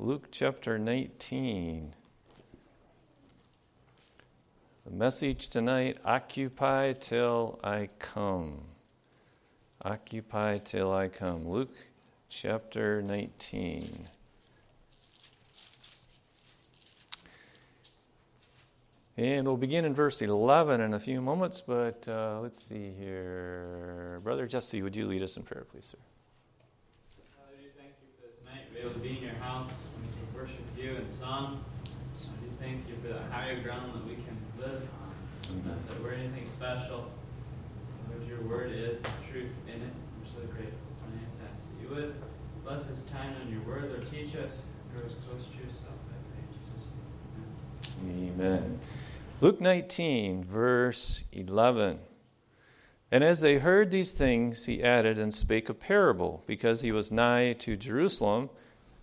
Luke chapter 19. The message tonight, Occupy Till I Come. Occupy till I come. Luke chapter 19. And we'll begin in verse 11 in a few moments, but let's see here. Brother Jesse, would you lead us in prayer, please, sir? Father, we thank you for this night. We're able to be in your house and we can worship you in song. We thank you for the higher ground that we can live on. Not that we're anything special. Lord, your word is the truth in it. We're so grateful. And I just ask that you would bless this time on your word. Lord, teach us, grow us close to yourself. I pray in Jesus' name. Amen. Luke 19, verse 11. And as they heard these things, he added and spake a parable, because he was nigh to Jerusalem,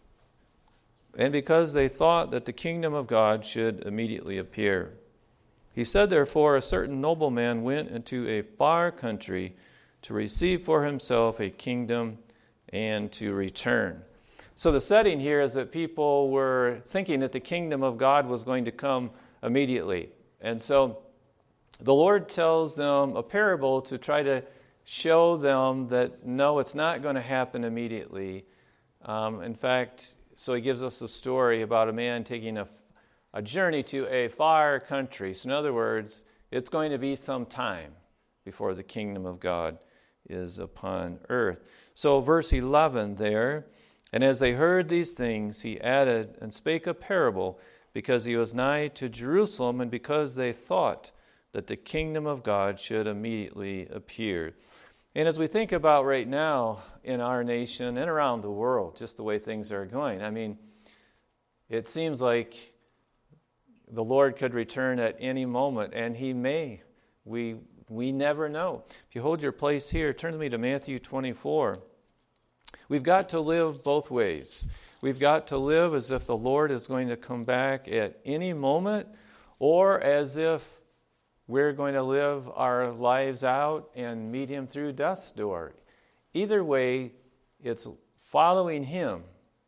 and because they thought that the kingdom of God should immediately appear. He said, therefore, a certain nobleman went into a far country to receive for himself a kingdom and to return. So the setting here is that people were thinking that the kingdom of God was going to come immediately. And so the Lord tells them a parable to try to show them that, no, it's not going to happen immediately. In fact, so he gives us a story about a man taking a journey to a far country. So in other words, it's going to be some time before the kingdom of God is upon earth. So verse 11 there, and as they heard these things, he added and spake a parable, because he was nigh to Jerusalem, and because they thought that the kingdom of God should immediately appear. And as we think about right now in our nation and around the world, just the way things are going, I mean, it seems like the Lord could return at any moment, and he may. We never know. If you hold your place here, turn with me to Matthew 24. We've got to live both ways. We've got to live as if the Lord is going to come back at any moment, or as if we're going to live our lives out and meet him through death's door. Either way, it's following him.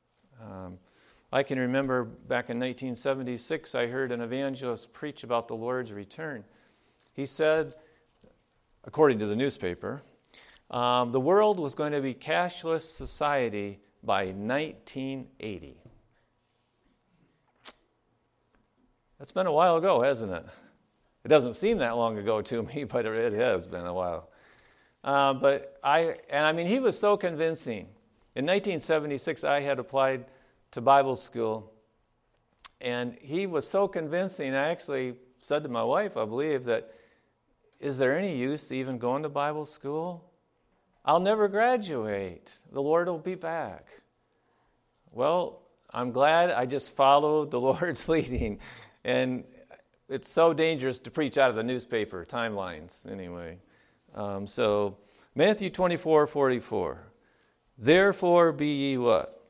I can remember back in 1976, I heard an evangelist preach about the Lord's return. He said, according to the newspaper, the world was going to be cashless society by 1980. That's been a while ago, hasn't it? It doesn't seem that long ago to me, but it has been a while. He was so convincing. In 1976, I had applied to Bible school, and he was so convincing, I actually said to my wife, I believe, that, is there any use even going to Bible school? I'll never graduate. The Lord will be back. Well, I'm glad I just followed the Lord's leading. And it's so dangerous to preach out of the newspaper timelines anyway. So Matthew 24:44. Therefore be ye what?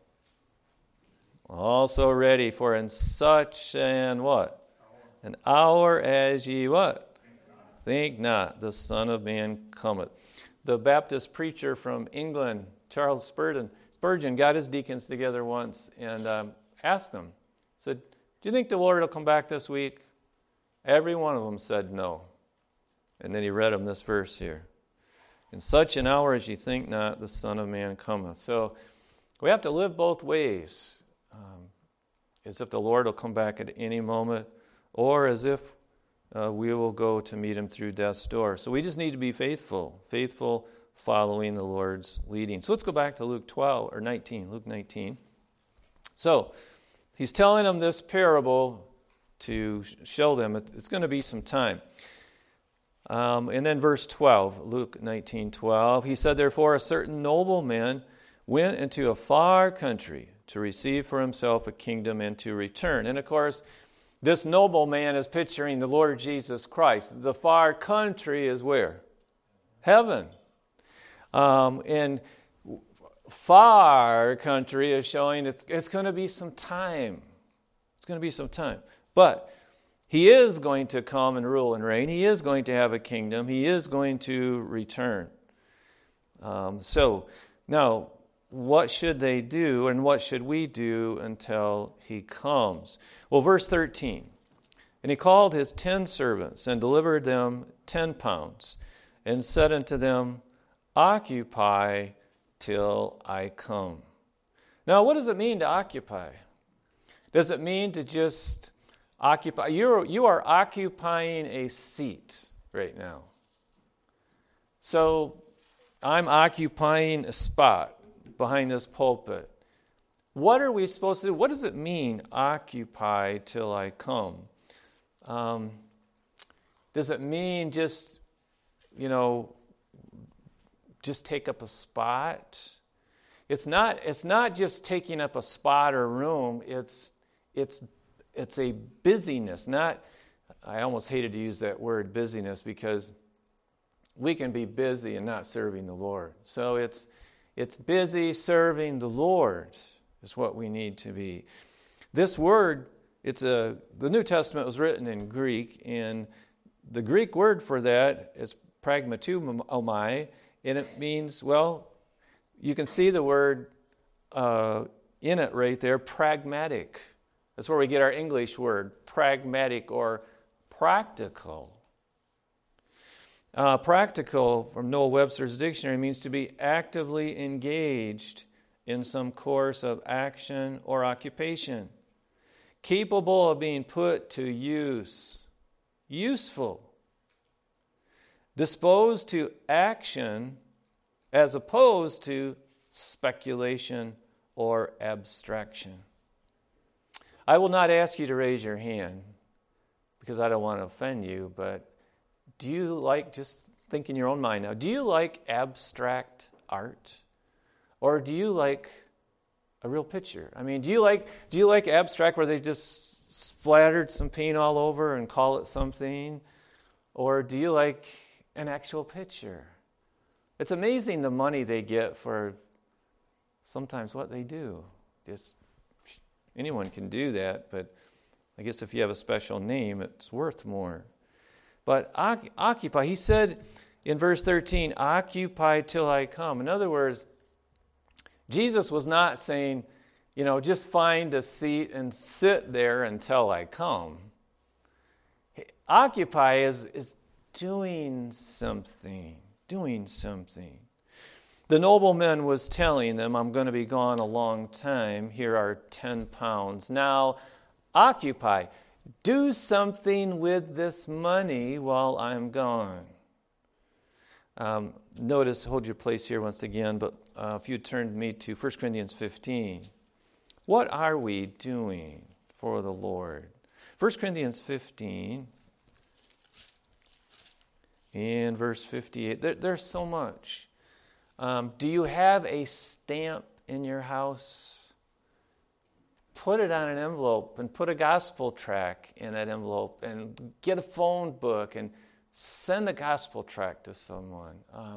Also ready, for in such an what? An hour as ye what? Think not the Son of Man cometh. The Baptist preacher from England, Charles Spurgeon, got his deacons together once and asked them, said, do you think the Lord will come back this week? Every one of them said no. And then he read them this verse here. In such an hour as ye think not, the Son of Man cometh. So we have to live both ways, as if the Lord will come back at any moment, or as if we will go to meet him through death's door. So we just need to be faithful following the Lord's leading. So let's go back to Luke 19. So he's telling them this parable to show them it's going to be some time. And then verse 12, Luke 19:12, he said, therefore a certain nobleman went into a far country to receive for himself a kingdom and to return. And of course, this nobleman is picturing the Lord Jesus Christ. The far country is where? Heaven. And far country is showing it's going to be some time. It's going to be some time. But he is going to come and rule and reign. He is going to have a kingdom. He is going to return. So now what should they do and what should we do until he comes? Well, verse 13. And he called his 10 servants and delivered them 10 pounds and said unto them, Occupy till I come. Now, what does it mean to occupy? Does it mean to just occupy? You are occupying a seat right now. So I'm occupying a spot behind this pulpit. What are we supposed to do? What does it mean, occupy till I come? Does it mean just take up a spot? It's not just taking up a spot or room. It's a busyness. I almost hated to use that word busyness because we can be busy and not serving the Lord. So it's busy serving the Lord is what we need to be. This word, the New Testament was written in Greek, and the Greek word for that is pragmatumai, and it means, well, you can see the word in it right there, pragmatic. That's where we get our English word, pragmatic or practical. Practical, from Noah Webster's dictionary, means to be actively engaged in some course of action or occupation, capable of being put to use, useful, disposed to action as opposed to speculation or abstraction. I will not ask you to raise your hand because I don't want to offend you, but do you like, just think in your own mind now, do you like abstract art? Or do you like a real picture? I mean, do you like abstract where they just splattered some paint all over and call it something? Or do you like an actual picture? It's amazing the money they get for sometimes what they do. Just anyone can do that, but I guess if you have a special name, it's worth more. But occupy, he said in verse 13, occupy till I come. In other words, Jesus was not saying, just find a seat and sit there until I come. Occupy is doing something. The nobleman was telling them, I'm going to be gone a long time. Here are 10 pounds. Now, occupy. Do something with this money while I'm gone. Notice, hold your place here once again, but if you turn me to 1 Corinthians 15. What are we doing for the Lord? 1 Corinthians 15 and verse 58. There's so much. Do you have a stamp in your house? Put it on an envelope and put a gospel tract in that envelope and get a phone book and send a gospel tract to someone.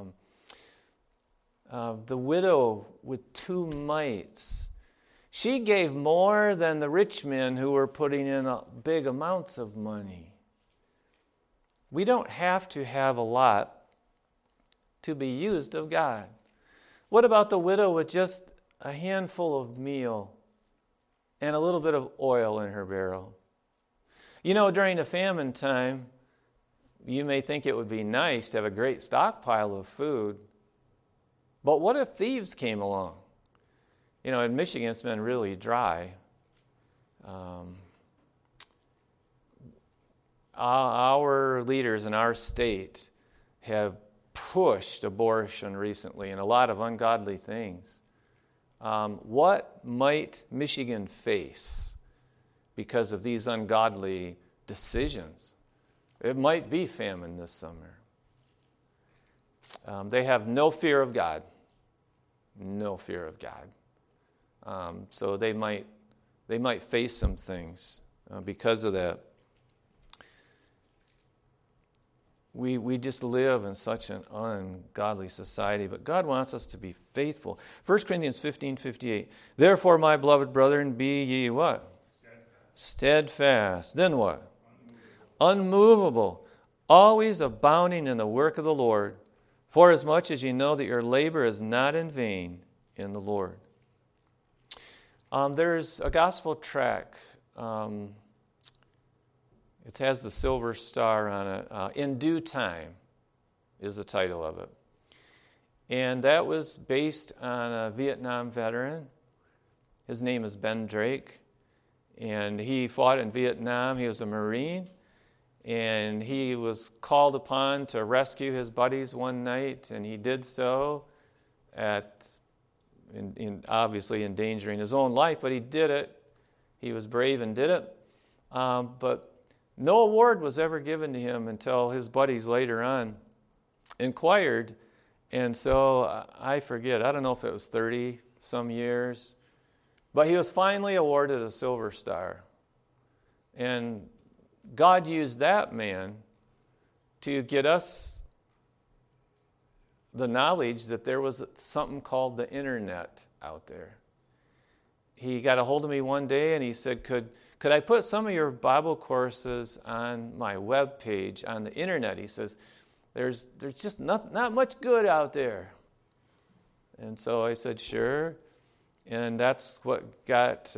The widow with 2 mites, she gave more than the rich men who were putting in big amounts of money. We don't have to have a lot to be used of God. What about the widow with just a handful of meal and a little bit of oil in her barrel? During the famine time, you may think it would be nice to have a great stockpile of food, but what if thieves came along? In Michigan, it's been really dry. Our leaders in our state have pushed abortion recently and a lot of ungodly things. What might Michigan face because of these ungodly decisions? It might be famine this summer. They have no fear of God. No fear of God. So they might face some things because of that. We just live in such an ungodly society, but God wants us to be faithful. 1 Corinthians 15:58. Therefore, my beloved brethren, be ye what? Steadfast. Then what? Unmovable. Always abounding in the work of the Lord, for as much as ye know that your labor is not in vain in the Lord. There's a gospel tract. It has the silver star on it. In Due Time is the title of it. And that was based on a Vietnam veteran. His name is Ben Drake. And he fought in Vietnam. He was a Marine. And he was called upon to rescue his buddies one night. And he did so obviously endangering his own life. But he did it. He was brave and did it. But no award was ever given to him until his buddies later on inquired. And so I forget, I don't know if it was 30 some years, but he was finally awarded a silver star. And God used that man to get us the knowledge that there was something called the internet out there. He got a hold of me one day and he said, could I put some of your Bible courses on my web page on the internet? He says, there's just not much good out there. And so I said, sure. And that's what got,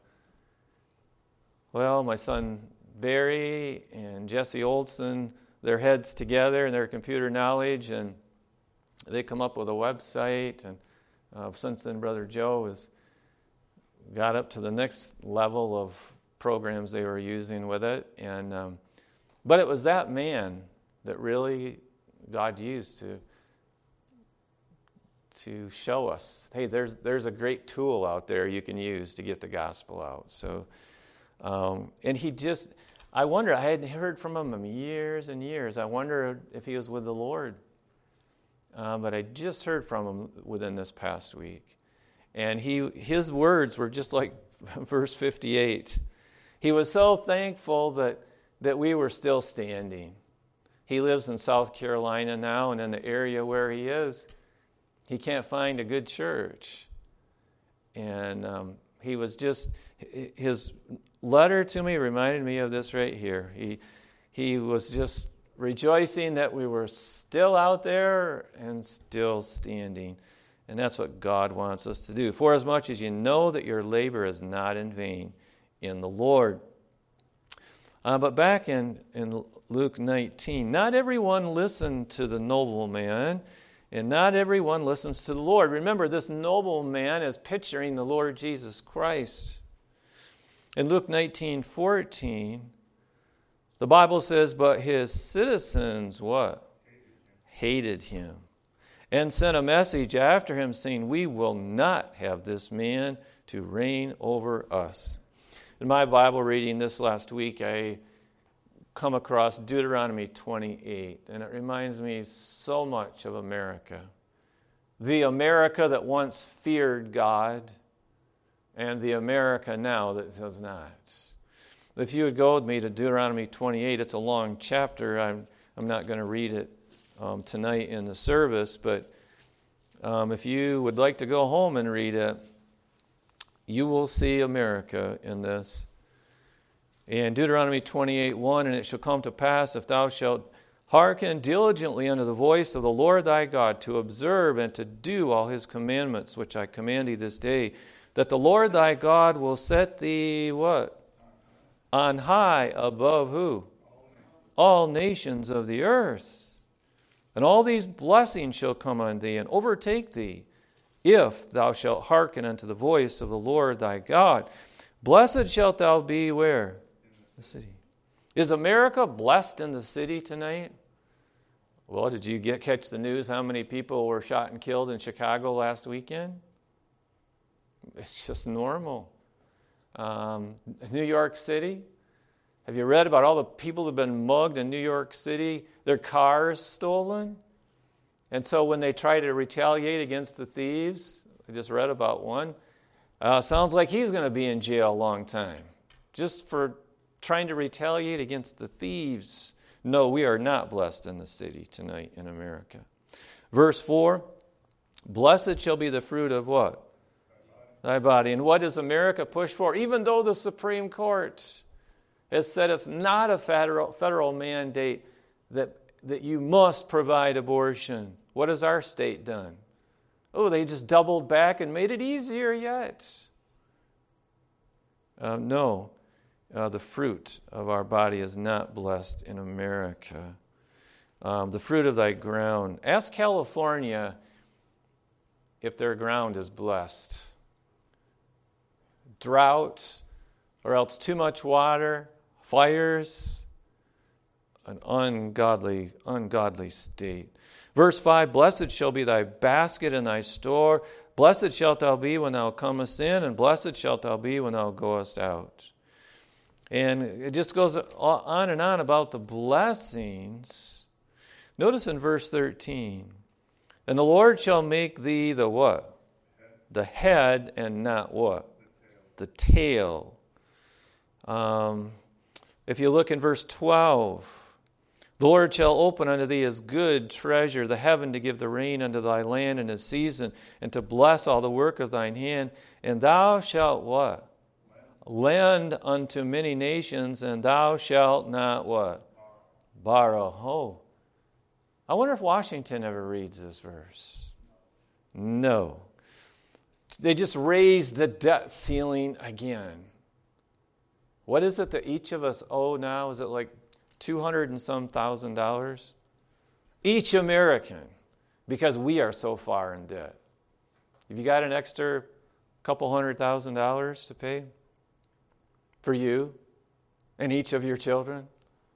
my son Barry and Jesse Olson, their heads together and their computer knowledge, and they come up with a website. And since then, Brother Joe has got up to the next level of programs they were using with it. And but it was that man that really God used to show us, hey, there's a great tool out there you can use to get the gospel out. So, and I wonder, I hadn't heard from him in years and years. I wonder if he was with the Lord. But I just heard from him within this past week. And his words were just like verse 58. He was so thankful that we were still standing. He lives in South Carolina now, and in the area where he is, he can't find a good church. And his letter to me reminded me of this right here. He was just rejoicing that we were still out there and still standing. And that's what God wants us to do. For as much as you know that your labor is not in vain in the Lord. But back in Luke 19, not everyone listened to the nobleman, and not everyone listens to the Lord. Remember, this nobleman is picturing the Lord Jesus Christ. In Luke 19:14, the Bible says, but his citizens, what? Hated him. And sent a message after him saying, we will not have this man to reign over us. In my Bible reading this last week, I come across Deuteronomy 28, and it reminds me so much of America. The America that once feared God, and the America now that does not. If you would go with me to Deuteronomy 28, it's a long chapter. I'm not going to read it tonight in the service, but if you would like to go home and read it, you will see America in this. In Deuteronomy 28:1, and it shall come to pass, if thou shalt hearken diligently unto the voice of the Lord thy God, to observe and to do all his commandments, which I command thee this day, that the Lord thy God will set thee, what? On high above who? All nations of the earth. And all these blessings shall come on thee and overtake thee, if thou shalt hearken unto the voice of the Lord thy God. Blessed shalt thou be where? The city. Is America blessed in the city tonight? Well, did you catch the news how many people were shot and killed in Chicago last weekend? It's just normal. New York City. Have you read about all the people that have been mugged in New York City? Their cars stolen? And so when they try to retaliate against the thieves, I just read about one, sounds like he's going to be in jail a long time just for trying to retaliate against the thieves. No, we are not blessed in the city tonight in America. Verse 4, blessed shall be the fruit of what? Thy body. And what does America push for? Even though the Supreme Court has said it's not a federal mandate that you must provide abortion. What has our state done? Oh, they just doubled back and made it easier yet. No, the fruit of our body is not blessed in America. The fruit of thy ground. Ask California if their ground is blessed. Drought, or else too much water, fires, an ungodly state. Verse 5, blessed shall be thy basket and thy store. Blessed shalt thou be when thou comest in, and blessed shalt thou be when thou goest out. And it just goes on and on about the blessings. Notice in verse 13, and the Lord shall make thee the what? The head and not what? The tail. If you look in verse 12, the Lord shall open unto thee his good treasure, the heaven, to give the rain unto thy land in his season, and to bless all the work of thine hand. And thou shalt what? Lend unto many nations, and thou shalt not what? Borrow. Oh. I wonder if Washington ever reads this verse. No. They just raised the debt ceiling again. What is it that each of us owe now? Is it like $200 and some thousand? Each American, because we are so far in debt. Have you got an extra couple $100,000 to pay for you and each of your children?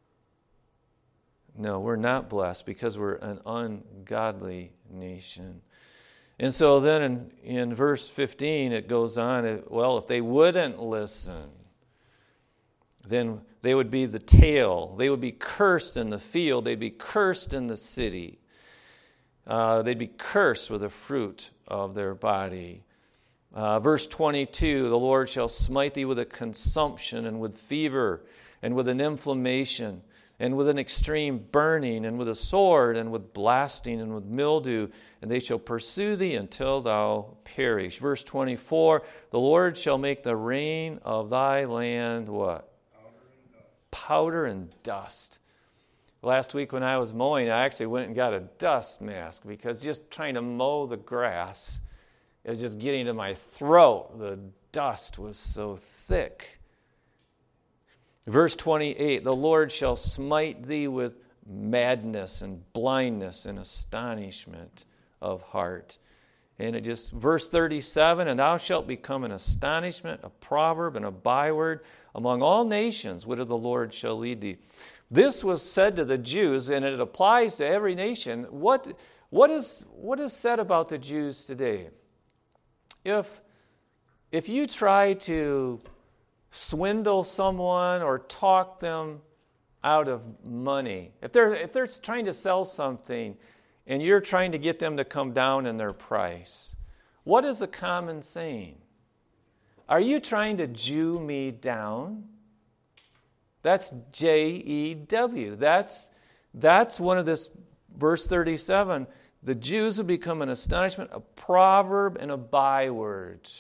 No, we're not blessed because we're an ungodly nation. And so then in verse 15 it goes on, well, if they wouldn't listen, then they would be the tail. They would be cursed in the field. They'd be cursed in the city. They'd be cursed with the fruit of their body. Verse 22, the Lord shall smite thee with a consumption and with fever and with an inflammation and with an extreme burning and with a sword and with blasting and with mildew, and they shall pursue thee until thou perish. Verse 24, the Lord shall make the rain of thy land what? Powder and dust. Last week when I was mowing, I actually went and got a dust mask because just trying to mow the grass, it was just getting to my throat. The dust was so thick. Verse 28, the Lord shall smite thee with madness and blindness and astonishment of heart. And it just, verse 37, and thou shalt become an astonishment, a proverb, and a byword among all nations, whither the Lord shall lead thee. This was said to the Jews, and it applies to every nation. What is said about the Jews today? If you try to swindle someone or talk them out of money, if they're trying to sell something and you're trying to get them to come down in their price, what is a common saying? Are you trying to Jew me down? That's J-E-W. That's one of this, verse 37. The Jews will become an astonishment, a proverb, and a byword.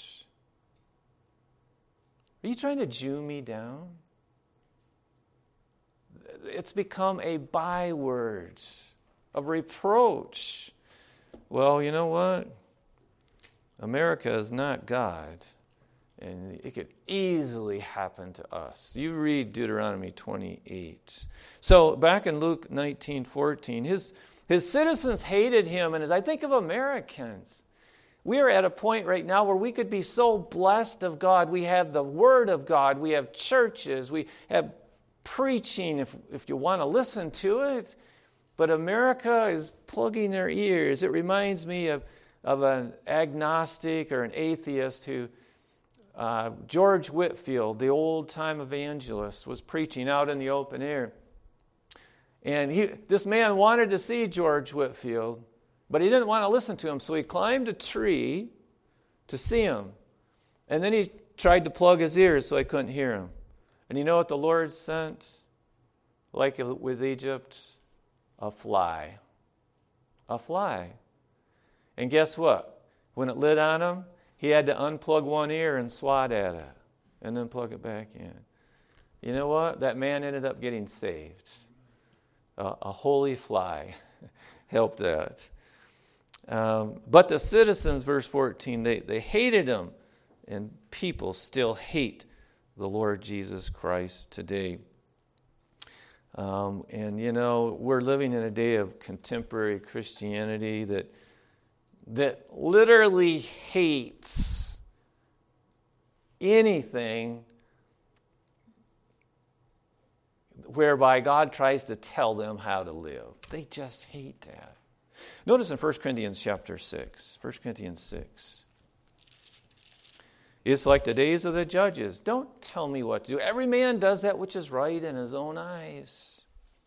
Are you trying to Jew me down? It's become a byword of reproach. Well, you know what? America is not God. And it could easily happen to us. You read Deuteronomy 28. So back in Luke 19:14, his citizens hated him. And as I think of Americans, we are at a point right now where we could be so blessed of God. We have the Word of God. We have churches. We have preaching if you want to listen to it. But America is plugging their ears. It reminds me of an agnostic or an atheist who George Whitefield, the old-time evangelist, was preaching out in the open air. And this man wanted to see George Whitefield, but he didn't want to listen to him, so he climbed a tree to see him. And then he tried to plug his ears so he couldn't hear him. And you know what the Lord sent? Like with Egypt, a fly. A fly. And guess what? When it lit on him, he had to unplug one ear and swat at it and then plug it back in. You know what? That man ended up getting saved. A holy fly helped that. But the citizens, verse 14, they hated him, and people still hate the Lord Jesus Christ today. And we're living in a day of contemporary Christianity that literally hates anything whereby God tries to tell them how to live. They just hate that. Notice in 1 Corinthians chapter 6, 1 Corinthians 6. It's like the days of the judges. Don't tell me what to do. Every man does that which is right in his own eyes.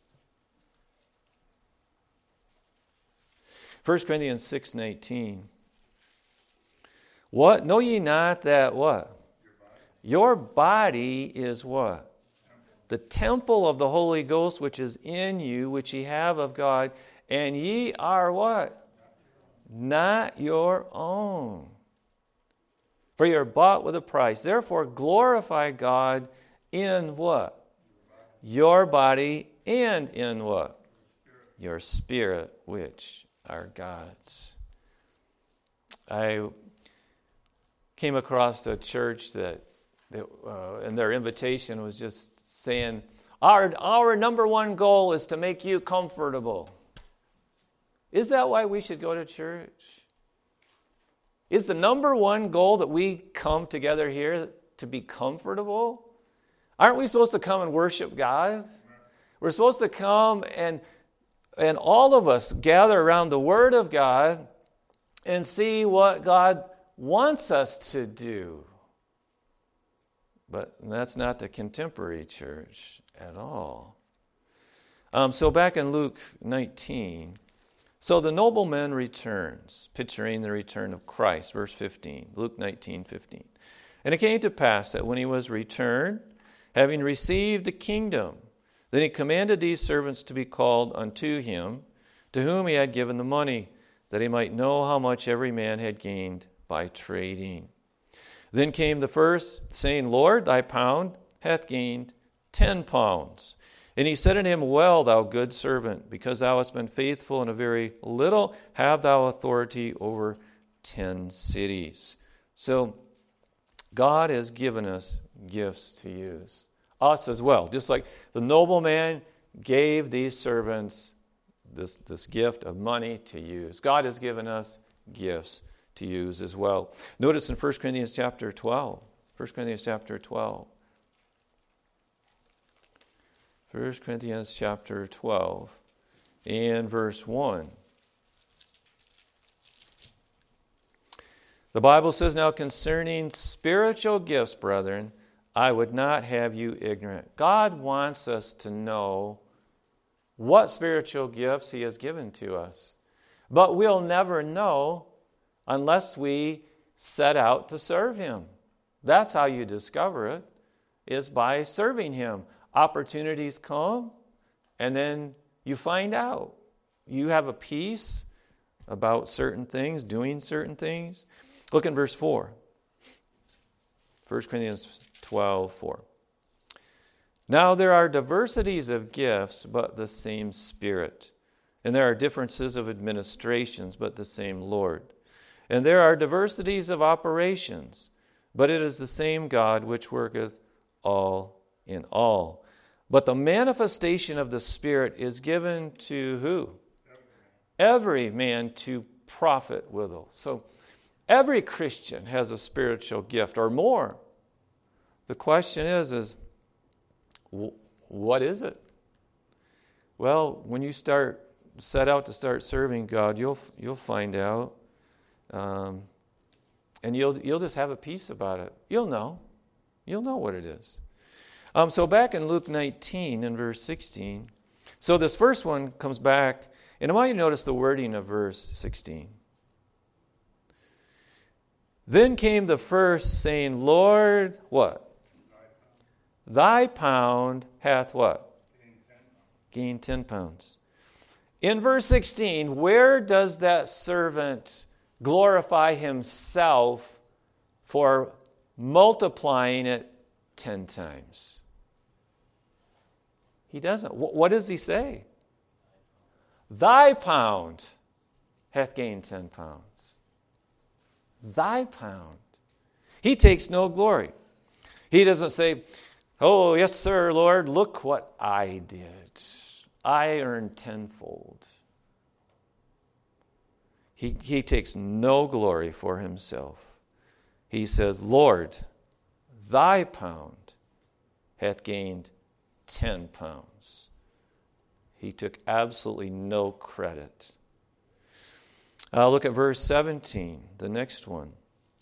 1 Corinthians 6:19. What? Know ye not that what? Your body is what? The temple of the Holy Ghost which is in you, which ye have of God, and ye are what? Not your own. For you are bought with a price. Therefore glorify God in what? Your body, and in what? Your spirit, which are God's. I came across a church that and their invitation was just saying, our number one goal is to make you comfortable. Is that why we should go to church? Is the number one goal that we come together here to be comfortable? Aren't we supposed to come and worship God? We're supposed to come and all of us gather around the Word of God and see what God wants us to do. But that's not the contemporary church at all. So back in Luke 19, so the nobleman returns, picturing the return of Christ, verse 15, Luke 19:15. And it came to pass that when he was returned, having received the kingdom, then he commanded these servants to be called unto him, to whom he had given the money, that he might know how much every man had gained by trading. Then came the first, saying, Lord, thy pound hath gained 10 pounds. And he said unto him, Well, thou good servant, because thou hast been faithful in a very little, have thou authority over 10 cities. So God has given us gifts to use. Us as well. Just like the nobleman gave these servants this gift of money to use. God has given us gifts to use as well. Notice in 1 Corinthians chapter 12. 1 Corinthians chapter 12. 1 Corinthians chapter 12 and verse 1. The Bible says, Now concerning spiritual gifts, brethren, I would not have you ignorant. God wants us to know what spiritual gifts He has given to us. But we'll never know unless we set out to serve Him. That's how you discover it, is by serving Him. Opportunities come, and then you find out. You have a peace about certain things, doing certain things. Look in verse 4. 1 Corinthians 12:4. Now there are diversities of gifts, but the same Spirit. And there are differences of administrations, but the same Lord. And there are diversities of operations, but it is the same God which worketh all in all. But the manifestation of the Spirit is given to who? Every man to profit withal. So every Christian has a spiritual gift or more. The question is what is it? Well, when you set out to start serving God, you'll find out, and you'll just have a peace about it. You'll know what it is. So back in Luke 19 and verse 16, so this first one comes back, and I want you to notice the wording of verse 16. Then came the first, saying, Lord, what? Thy pound hath what? Gained 10 pounds. In verse 16, where does that servant glorify himself for multiplying it 10 times? He doesn't. What does he say? Thy pound hath gained 10 pounds. Thy pound. He takes no glory. He doesn't say, oh, yes, sir, Lord, look what I did. I earned tenfold. He takes no glory for himself. He says, Lord, thy pound hath gained 10 pounds. He took absolutely no credit. Look at verse 17, the next one.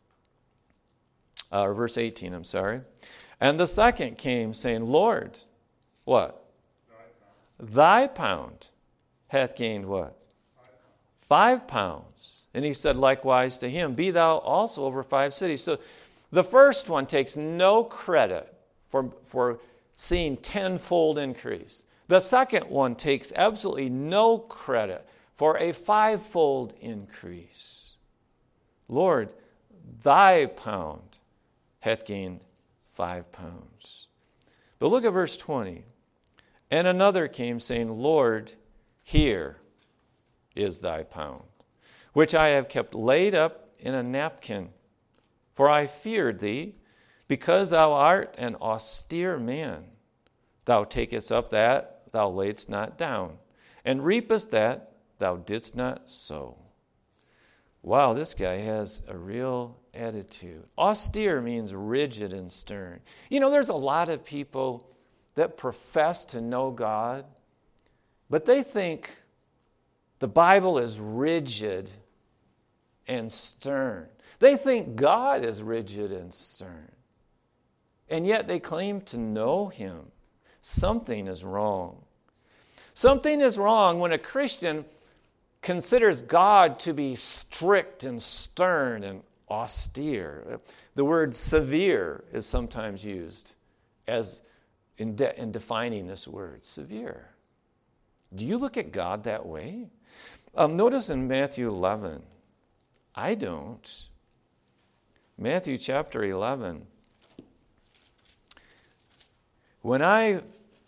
Or verse 18, I'm sorry. And the second came, saying, Lord, what? Thy pound hath gained what? 5 pounds. And he said likewise to him, be thou also over 5 cities. So the first one takes no credit for seeing tenfold increase. The second one takes absolutely no credit for a 5-fold increase. Lord, thy pound hath gained 5 pounds. But look at verse 20. And another came, saying, Lord, here is thy pound, which I have kept laid up in a napkin. For I feared thee, because thou art an austere man. Thou takest up that thou laidst not down, and reapest that thou didst not sow. Wow, this guy has a real attitude. Austere means rigid and stern. You know, there's a lot of people that profess to know God, but they think the Bible is rigid and stern. They think God is rigid and stern. And yet they claim to know him. Something is wrong. Something is wrong when a Christian considers God to be strict and stern and austere. The word severe is sometimes used as in defining this word, severe. Do you look at God that way? Notice in Matthew 11. I don't. Matthew chapter 11. When I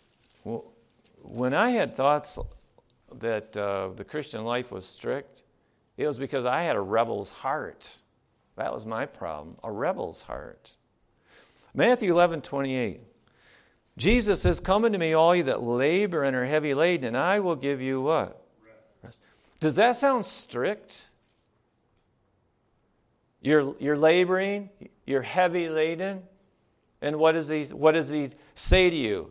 had thoughts that the Christian life was strict, it was because I had a rebel's heart. That was my problem, a rebel's heart. Matthew 11:28. Jesus says, come unto me, all ye that labor and are heavy laden, and I will give you what? Rest. Does that sound strict? You're laboring, you're heavy laden, and what does he say to you?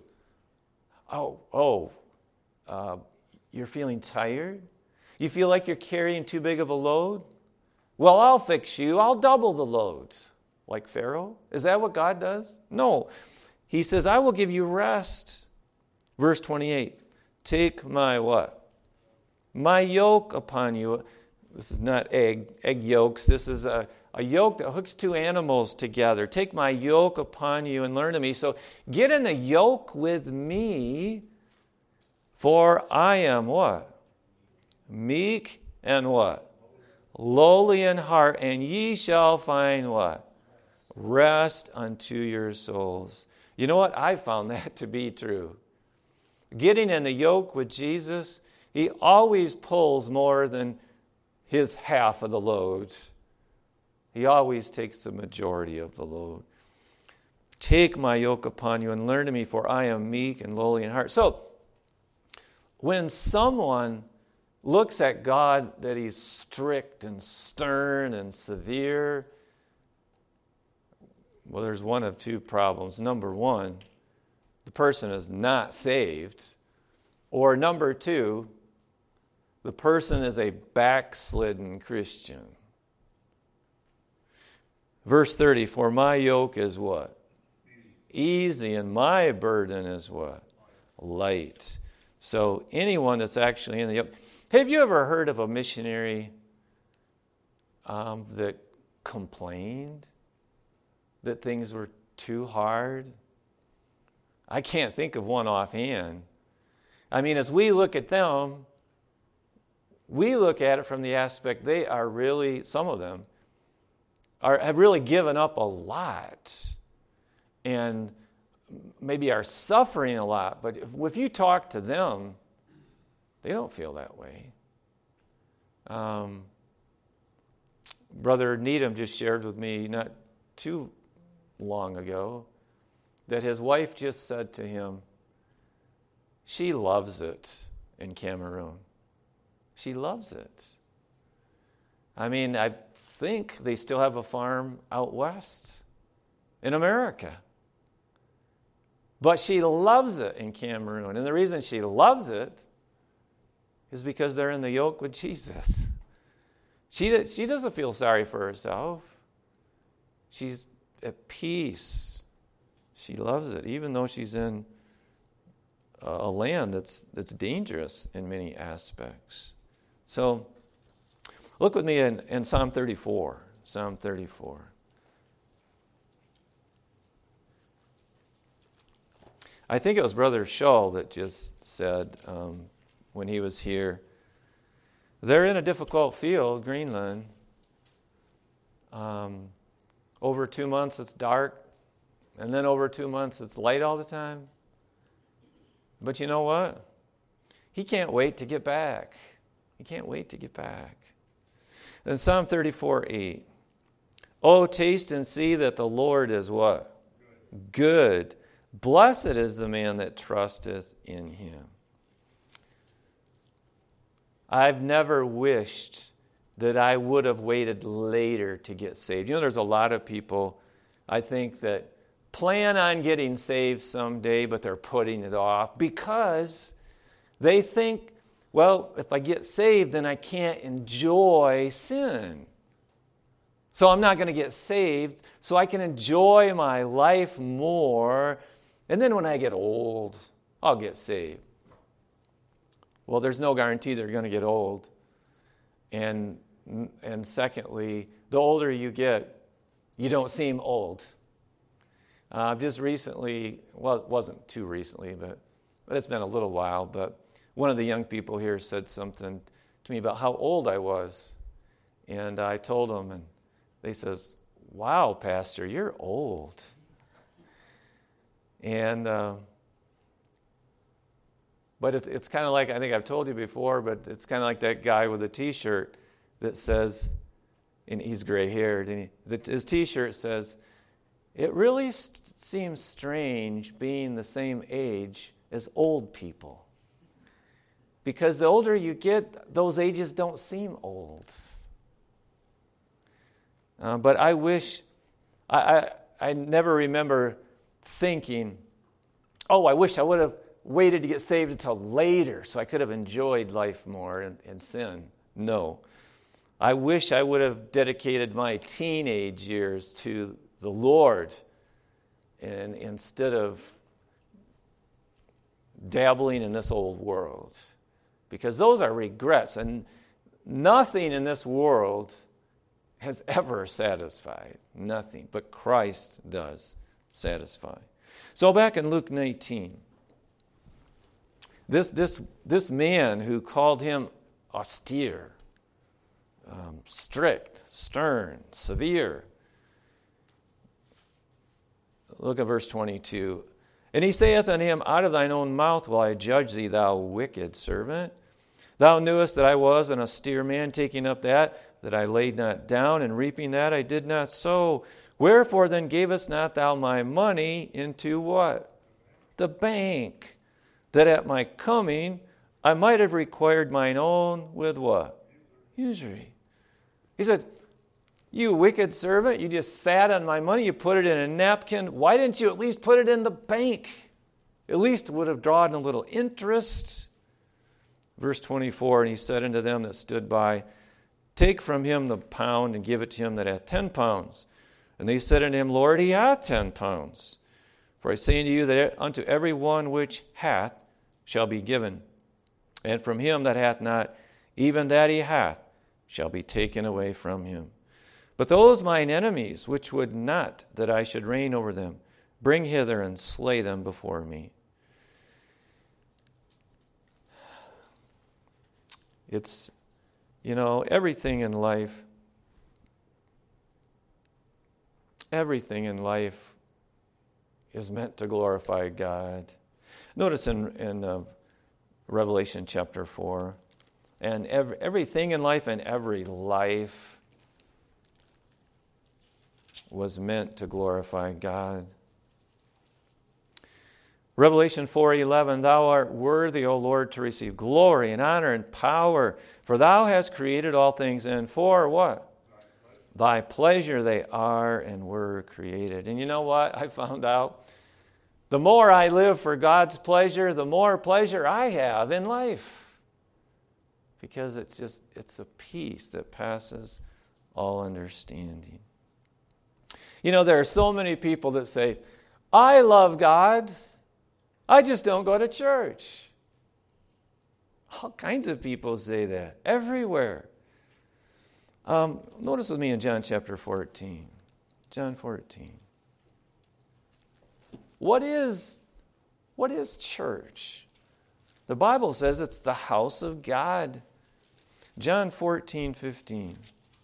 You're feeling tired? You feel like you're carrying too big of a load? Well, I'll fix you. I'll double the load. Like Pharaoh? Is that what God does? No. He says, I will give you rest. Verse 28. Take my what? My yoke upon you. This is not egg yolks. This is a yoke that hooks 2 animals together. Take my yoke upon you and learn of me. So get in the yoke with me, for I am what? Meek and what? Lowly in heart, and ye shall find what? Rest unto your souls. You know what? I found that to be true. Getting in the yoke with Jesus, he always pulls more than his half of the load. He always takes the majority of the load. Take my yoke upon you and learn of me, for I am meek and lowly in heart. So, when someone looks at God that he's strict and stern and severe, well, there's one of 2 problems. Number 1, the person is not saved. Or number 2, the person is a backslidden Christian. Verse 30, for my yoke is what? Easy, and my burden is what? Light. So anyone that's actually in the yoke. Have you ever heard of a missionary that complained that things were too hard? I can't think of one offhand. I mean, as we look at them, we look at it from the aspect they are really, some of them, have really given up a lot and maybe are suffering a lot. But if you talk to them, they don't feel that way. Brother Needham just shared with me not too long ago that his wife just said to him, she loves it in Cameroon. She loves it. I mean, I think they still have a farm out west in America. But she loves it in Cameroon. And the reason she loves it is because they're in the yoke with Jesus. She doesn't feel sorry for herself. She's at peace. She loves it, even though she's in a land that's dangerous in many aspects. So, look with me in Psalm 34. Psalm 34. I think it was Brother Shaw that just said when he was here, they're in a difficult field, Greenland. Over 2 months it's dark, and then over 2 months it's light all the time. But you know what? He can't wait to get back. He can't wait to get back. In Psalm 34:8, oh, taste and see that the Lord is what? Good. Blessed is the man that trusteth in him. I've never wished that I would have waited later to get saved. You know, there's a lot of people, I think, that plan on getting saved someday, but they're putting it off because they think, well, if I get saved, then I can't enjoy sin. So I'm not going to get saved so I can enjoy my life more. And then when I get old, I'll get saved. Well, there's no guarantee they're going to get old. And secondly, the older you get, you don't seem old. Just recently, well, it wasn't too recently, but it's been a little while, but one of the young people here said something to me about how old I was. And I told them, and they says, wow, Pastor, you're old. And but it's kind of like, I think I've told you before, but it's kind of like that guy with a T-shirt that says, and he's gray-haired, and his T-shirt says, it really seems strange being the same age as old people. Because the older you get, those ages don't seem old. But I wish, I never remember thinking, oh, I wish I would have waited to get saved until later so I could have enjoyed life more in sin. No. I wish I would have dedicated my teenage years to the Lord and instead of dabbling in this old world. Because those are regrets, and nothing in this world has ever satisfied. Nothing. But Christ does satisfy. So back in Luke 19, this man who called him austere, strict, stern, severe. Look at verse 22. And he saith unto him, out of thine own mouth will I judge thee, thou wicked servant. Thou knewest that I was an austere man, taking up that I laid not down, and reaping that I did not sow. Wherefore then gavest not thou my money into what? The bank, that at my coming I might have required mine own with what? Usury. He said, you wicked servant, you just sat on my money, you put it in a napkin. Why didn't you at least put it in the bank? At least it would have drawn a little interest. Verse 24, and he said unto them that stood by, take from him the pound and give it to him that hath 10 pounds. And they said unto him, Lord, he hath 10 pounds. For I say unto you that unto every one which hath shall be given, and from him that hath not, even that he hath shall be taken away from him. But those mine enemies, which would not that I should reign over them, bring hither and slay them before me. It's, everything in life is meant to glorify God. Notice in Revelation chapter 4, And everything in life and every life was meant to glorify God. Revelation 4:11, Thou art worthy, O Lord, to receive glory and honor and power, for Thou hast created all things, and for what? Thy pleasure they are and were created. And you know what? I found out the more I live for God's pleasure, the more pleasure I have in life. Because it's a peace that passes all understanding. You know, there are so many people that say, I love God, I just don't go to church. All kinds of people say that everywhere. Notice with me in John chapter 14. John 14. What is church? The Bible says it's the house of God. John 14:15.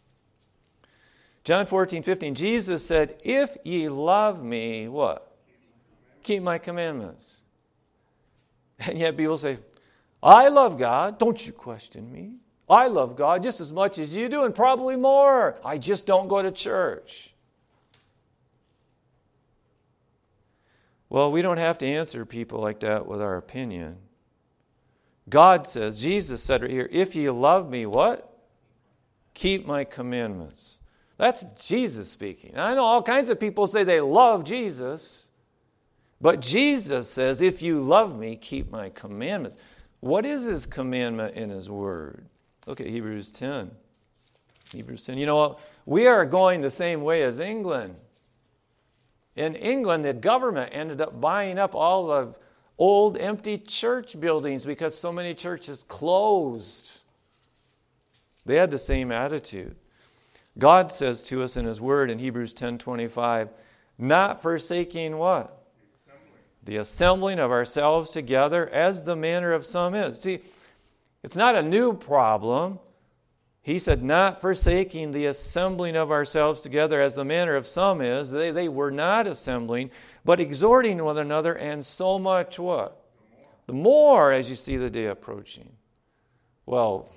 John 14:15. Jesus said, if ye love me, what? Keep my commandments. And yet people say, I love God. Don't you question me. I love God just as much as you do, and probably more. I just don't go to church. Well, we don't have to answer people like that with our opinion. God says, Jesus said right here, if you love me, what? Keep my commandments. That's Jesus speaking. I know all kinds of people say they love Jesus, but Jesus says, if you love me, keep my commandments. What is his commandment in his word? Look at Hebrews 10. Hebrews 10. You know what? We are going the same way as England. In England, the government ended up buying up all the old empty church buildings because so many churches closed. They had the same attitude. God says to us in his word in Hebrews 10:25, not forsaking what? The assembling of ourselves together as the manner of some is. See, it's not a new problem. He said, not forsaking the assembling of ourselves together as the manner of some is. They were not assembling, but exhorting one another, and so much what? The more as you see the day approaching. Well,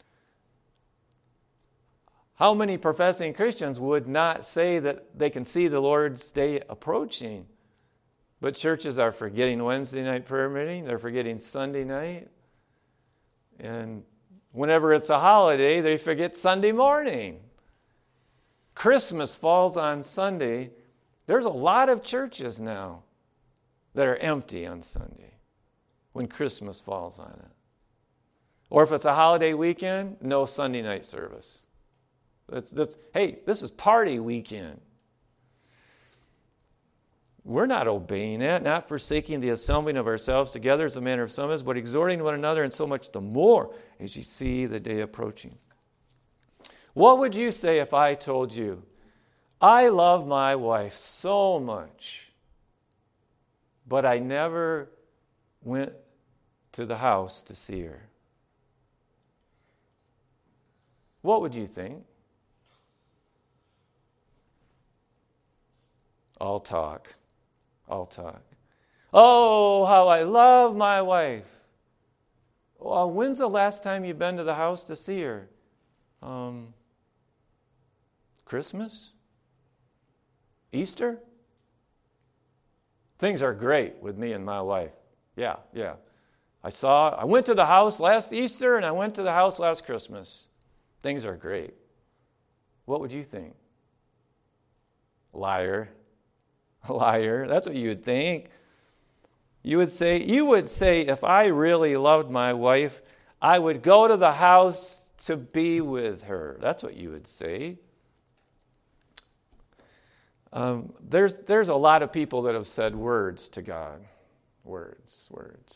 how many professing Christians would not say that they can see the Lord's day approaching? But churches are forgetting Wednesday night prayer meeting. They're forgetting Sunday night. And whenever it's a holiday, they forget Sunday morning. Christmas falls on Sunday. There's a lot of churches now that are empty on Sunday when Christmas falls on it. Or if it's a holiday weekend, no Sunday night service. Hey, this is party weekend. We're not obeying that, not forsaking the assembling of ourselves together as the manner of some is, but exhorting one another, and so much the more as you see the day approaching. What would you say if I told you, I love my wife so much, but I never went to the house to see her? What would you think? I'll talk. Oh, how I love my wife. Well, when's the last time you've been to the house to see her? Christmas? Easter? Things are great with me and my wife. Yeah. I went to the house last Easter and I went to the house last Christmas. Things are great. What would you think? Liar. That's what you would think. You would say, if I really loved my wife, I would go to the house to be with her. That's what you would say. There's a lot of people that have said words to God. Words.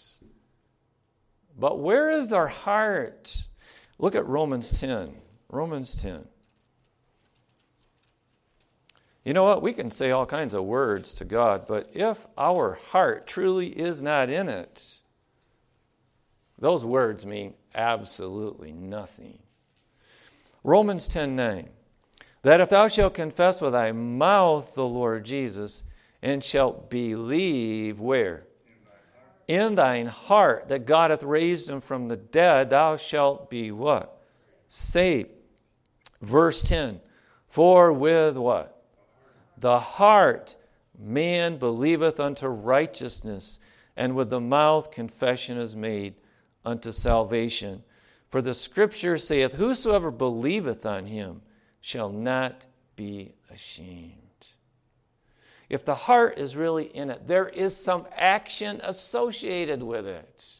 But where is their heart? Look at Romans 10. Romans 10. You know what? We can say all kinds of words to God, but if our heart truly is not in it, those words mean absolutely nothing. Romans 10:9. That if thou shalt confess with thy mouth the Lord Jesus, and shalt believe where? in thine heart that God hath raised him from the dead, thou shalt be what? Saved. Verse 10, for with what? The heart man believeth unto righteousness, and with the mouth confession is made unto salvation. For the Scripture saith, whosoever believeth on him shall not be ashamed. If the heart is really in it, there is some action associated with it.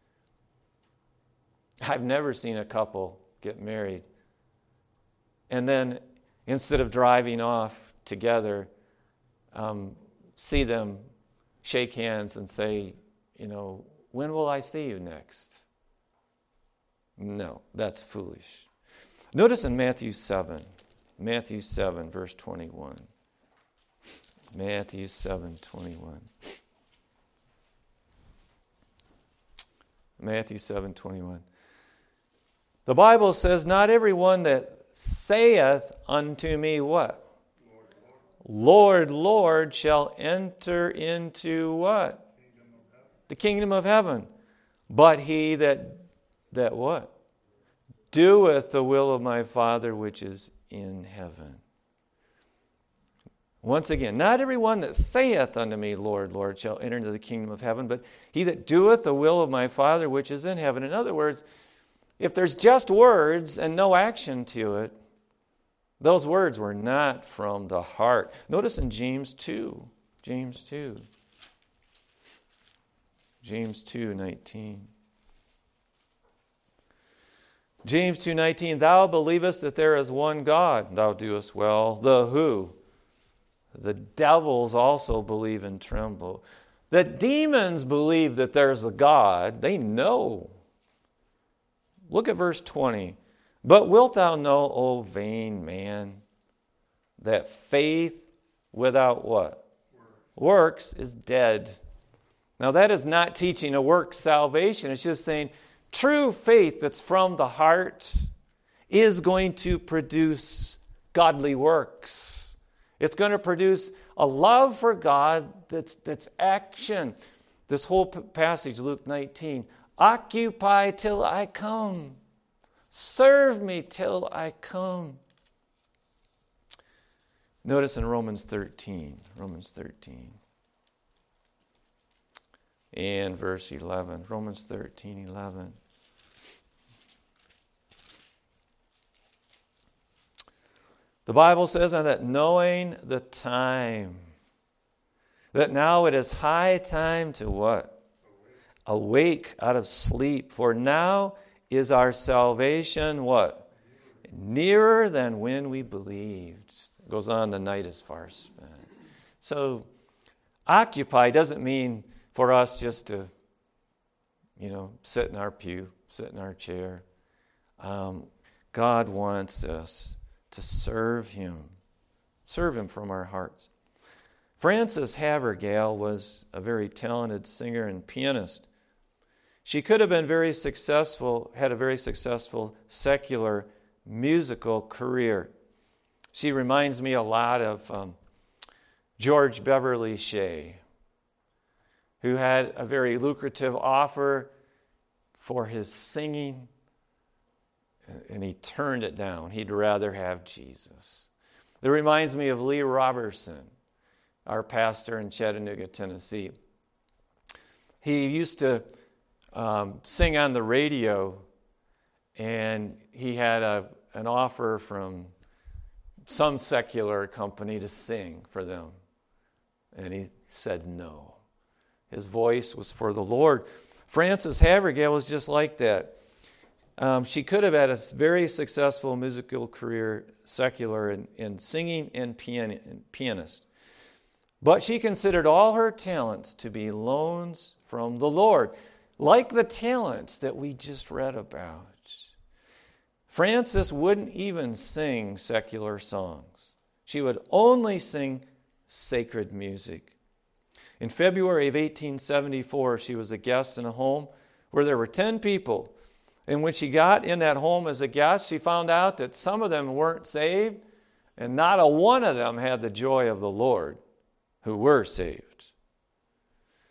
I've never seen a couple get married and then instead of driving off together, see them shake hands and say, when will I see you next? No, that's foolish. Notice in Matthew 7, verse 21. Matthew 7:21. Matthew 7:21. The Bible says, not everyone that saith unto me what? Lord, Lord, shall enter into what? The kingdom of heaven. But he that what? Doeth the will of my Father which is in heaven. Once again, not everyone that saith unto me, Lord, Lord, shall enter into the kingdom of heaven, but he that doeth the will of my Father which is in heaven. In other words, if there's just words and no action to it, those words were not from the heart. Notice in James 2, James 2:19. James 2:19, thou believest that there is one God, thou doest well. The who? The devils also believe and tremble. The demons believe that there's a God. They know. Look at verse 20. But wilt thou know, O vain man, that faith without what? Works is dead. Now that is not teaching a work salvation. It's just saying true faith that's from the heart is going to produce godly works. It's going to produce a love for God that's action. This whole passage, Luke 19, occupy till I come. Serve me till I come. Notice in Romans 13 and verse 11. Romans 13:11. The Bible says, and that knowing the time, that now it is high time to what? Awake out of sleep. For now is our salvation what? Nearer than when we believed. It goes on, the night is far spent. So, occupy doesn't mean for us just to, sit in our pew, sit in our chair. God wants us to serve Him from our hearts. Frances Havergal was a very talented singer and pianist. She could have been very successful, had a very successful secular musical career. She reminds me a lot of George Beverly Shea, who had a very lucrative offer for his singing, and he turned it down. He'd rather have Jesus. It reminds me of Lee Robertson, our pastor in Chattanooga, Tennessee. He used to sing on the radio, and he had an offer from some secular company to sing for them. And he said no. His voice was for the Lord. Frances Havergal was just like that. She could have had a very successful musical career, secular, in singing and pianist. But she considered all her talents to be loans from the Lord, like the talents that we just read about. Frances wouldn't even sing secular songs. She would only sing sacred music. In February of 1874, she was a guest in a home where there were 10 people. And when she got in that home as a guest, she found out that some of them weren't saved, and not a one of them had the joy of the Lord who were saved.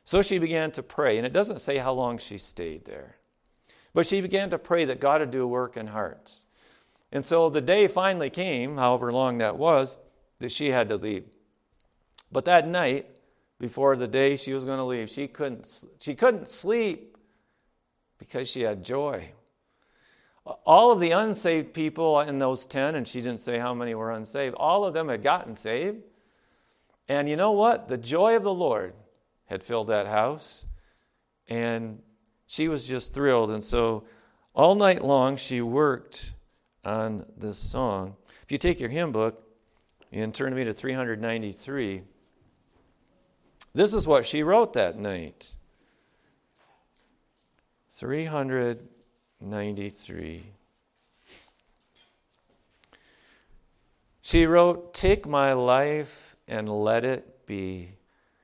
So she began to pray, and it doesn't say how long she stayed there. But she began to pray that God would do a work in hearts. And so the day finally came, however long that was, that she had to leave. But that night, before the day she was going to leave, she couldn't sleep because she had joy. All of the unsaved people in those 10, and she didn't say how many were unsaved, all of them had gotten saved. And you know what? The joy of the Lord had filled that house, and she was just thrilled. And so all night long she worked on this song. If you take your hymn book and turn to me to 393, this is what she wrote that night. 393. She wrote, "Take my life and let it be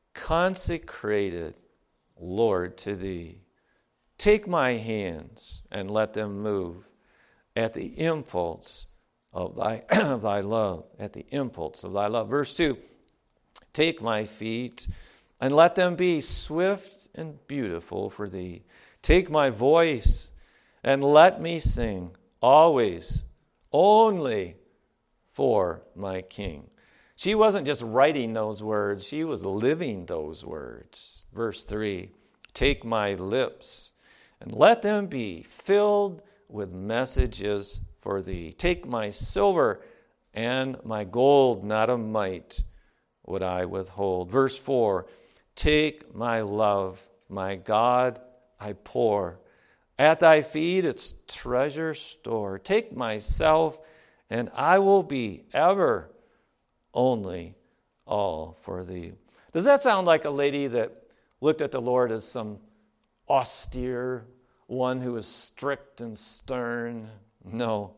consecrated, Lord, to thee. Take my hands and let them move at the impulse of thy, of thy love, at the impulse of thy love." Verse 2, "Take my feet and let them be swift and beautiful for thee. Take my voice and let me sing always, only for my King." She wasn't just writing those words, she was living those words. Verse 3, "Take my lips and let them be filled with messages for thee. Take my silver and my gold, not a mite would I withhold." Verse 4, "Take my love, my God, I pour at thy feet its treasure store. Take myself, and I will be ever only all for thee." Does that sound like a lady that looked at the Lord as some austere one who was strict and stern? No.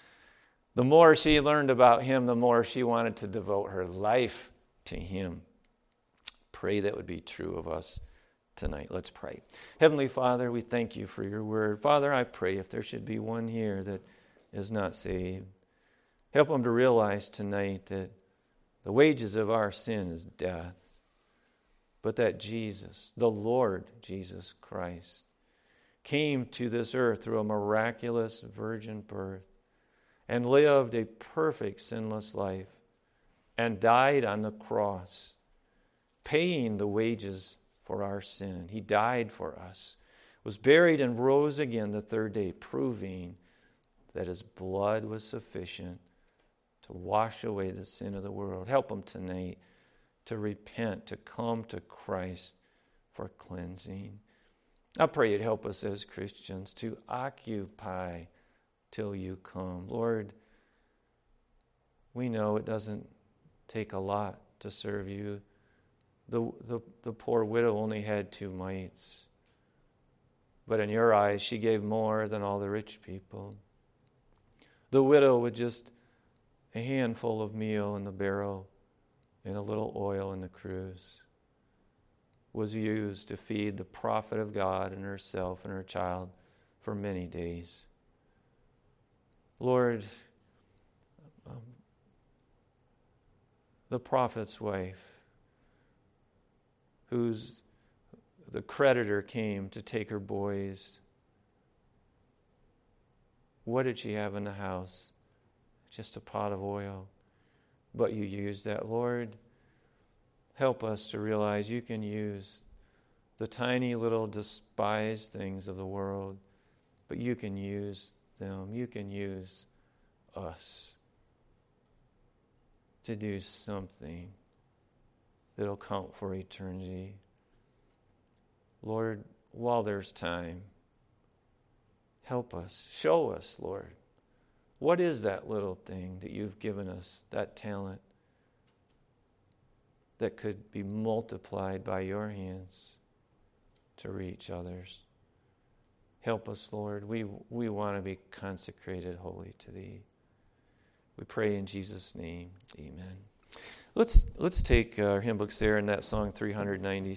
The more she learned about him, the more she wanted to devote her life to him. Pray that would be true of us tonight. Let's pray. Heavenly Father, we thank you for your word. Father, I pray if there should be one here that is not saved, help them to realize tonight that the wages of our sin is death, but that Jesus, the Lord Jesus Christ, came to this earth through a miraculous virgin birth and lived a perfect sinless life and died on the cross, paying the wages for our sin. He died for us, was buried and rose again the third day, proving that his blood was sufficient to wash away the sin of the world. Help them tonight to repent, to come to Christ for cleansing. I pray you'd help us as Christians to occupy till you come. Lord, we know it doesn't take a lot to serve you. The poor widow only had 2 mites. But in your eyes, she gave more than all the rich people. The widow with just a handful of meal in the barrel and a little oil in the cruse was used to feed the prophet of God and herself and her child for many days. Lord, the prophet's wife, whose the creditor came to take her boys, what did she have in the house? Just a pot of oil. But you used that, Lord. Help us to realize you can use the tiny little despised things of the world, but you can use them. You can use us to do something that'll count for eternity. Lord, while there's time, help us. Show us, Lord. What is that little thing that you've given us, that talent that could be multiplied by your hands to reach others? Help us, Lord. We want to be consecrated wholly to thee. We pray in Jesus' name. Amen. Let's take our hymn books there in that song 393.